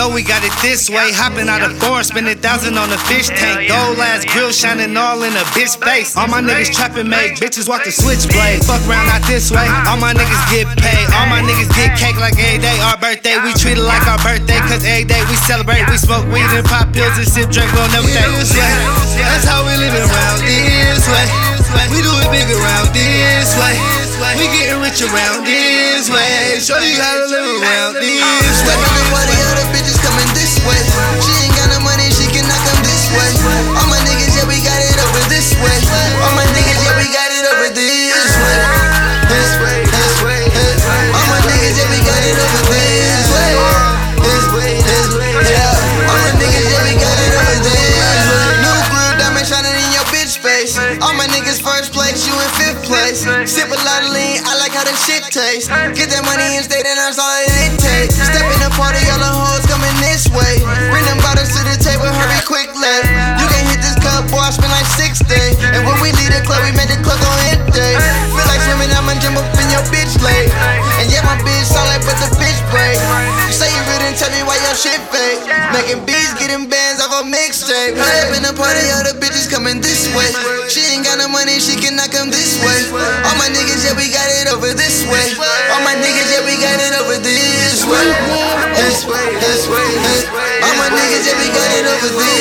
know we got it this way. Hopping out of foreign, spending 1,000 on a fish tank. Gold ass grill shining all in a bitch face. All my niggas trapping, make bitches walk the switchblade. Fuck around out this way. All my niggas get paid. All my niggas get cake like every day. Our birthday, we treat it like our birthday. Cause every day we celebrate. We smoke weed and pop pills and sip drink. We'll never day. That's how we live around this way. We do it big around this way. We getting rich around this way. Show you how to live around this way. The party, all the bitches coming this way. She ain't got no money, she cannot come this way. All my niggas, yeah, we got it over this way. All my niggas, yeah, we got it over this way. This way, this way, this way. All my niggas, yeah, we got it over this way. This way, this way, yeah. All my niggas, yeah, we got it over this way. New grill diamond shining in your bitch face. All my niggas first place, you in fifth place. Sip a lot of lean, I like how that shit tastes. Get that money and stay, then that's all it takes. Step in the party, all the hoes coming this way. Bring them bottles to the table, hurry quickly. You can hit this cup, boy, I spend like 6 days. And when we leave the club, we make the club on hit day. Feel like swimming, I'ma jump up in your bitch leg. And yeah, my bitch solid, but the bitch break. You say you really tell me why your shit fake. Making beats, getting bands off a mixtape. Step in the party, all the bitches coming this way. She ain't got no money, she cannot come this way. All my niggas, yeah, we got it over this way. All my niggas, yeah, we got it over this way. This way, this way, this way. All my niggas, yeah, we got it over this way.